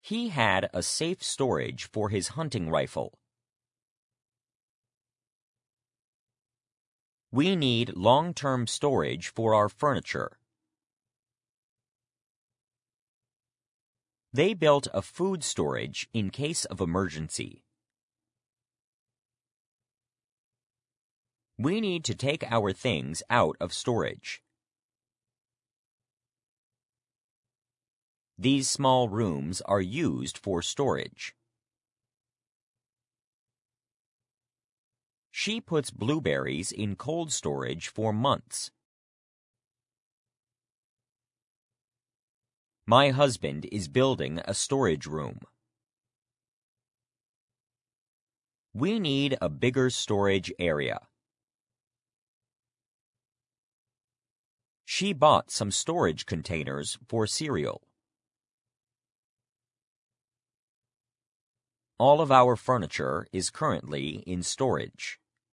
He had a safe storage for his hunting rifle. We need long-term storage for our furniture. They built a food storage in case of emergency. We need to take our things out of storage. These small rooms are used for storage. She puts blueberries in cold storage for months. My husband is building a storage room. We need a bigger storage area. She bought some storage containers for cereal. All of our furniture is currently in storage.